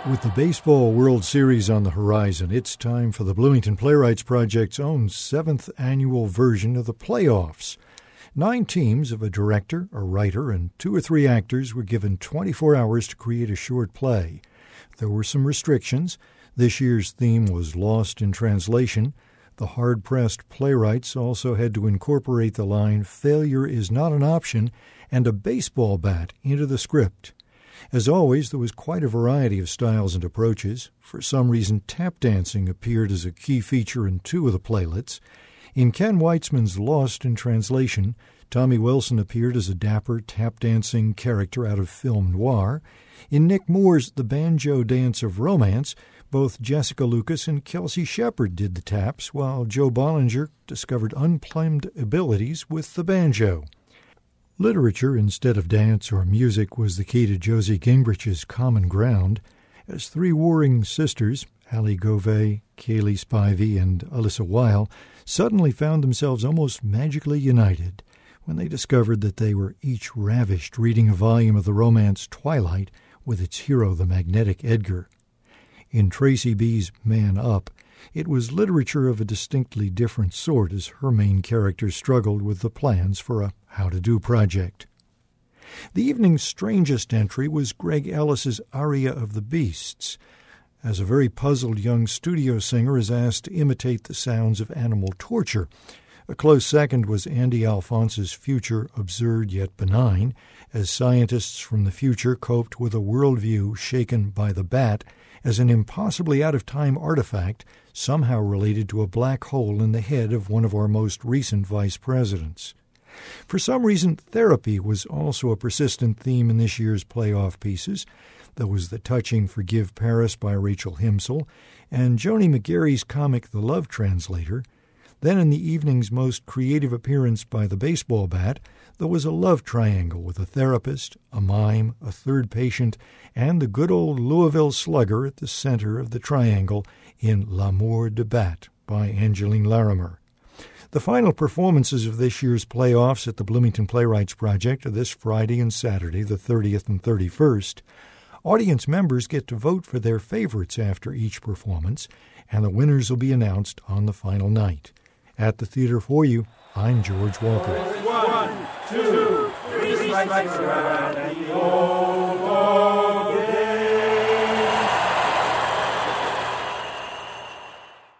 With the Baseball World Series on the horizon, it's time for the Bloomington Playwrights Project's own 7th annual version of the playoffs. 9 teams of a director, a writer, and 2 or 3 actors were given 24 hours to create a short play. There were some restrictions. This year's theme was Lost in Translation. The hard-pressed playwrights also had to incorporate the line, "Failure is not an option," and a baseball bat into the script. As always, there was quite a variety of styles and approaches. For some reason, tap dancing appeared as a key feature in 2 of the playlets. In Ken Weitzman's Lost in Translation, Tommy Wilson appeared as a dapper tap-dancing character out of film noir. In Nick Moore's The Banjo Dance of Romance, both Jessica Lucas and Kelsey Shepard did the taps, while Joe Bollinger discovered unplumbed abilities with the banjo. Literature instead of dance or music was the key to Josie Gingrich's Common Ground, as 3 warring sisters, Allie Govey, Kaylee Spivey, and Alyssa Weil, suddenly found themselves almost magically united when they discovered that they were each ravished reading a volume of the romance Twilight with its hero, the magnetic Edgar. In Tracy B's Man Up, it was literature of a distinctly different sort as her main character struggled with the plans for a how-to-do project. The evening's strangest entry was Greg Ellis's Aria of the Beasts, as a very puzzled young studio singer is asked to imitate the sounds of animal torture. A close second was Andy Alphonse's Future Absurd Yet Benign, as scientists from the future coped with a worldview shaken by the bat as an impossibly out-of-time artifact somehow related to a black hole in the head of one of our most recent vice presidents. For some reason, therapy was also a persistent theme in this year's playoff pieces. There was the touching Forgive Paris by Rachel Himsel, and Joni McGarry's comic The Love Translator. Then in the evening's most creative appearance by the baseball bat, there was a love triangle with a therapist, a mime, a third patient, and the good old Louisville slugger at the center of the triangle in L'amour de Bat by Angeline Larimer. The final performances of this year's playoffs at the Bloomington Playwrights Project are this Friday and Saturday, the 30th and 31st. Audience members get to vote for their favorites after each performance, and the winners will be announced on the final night. At the theater for you, I'm George Walker. 1, 2, 3 strikes around and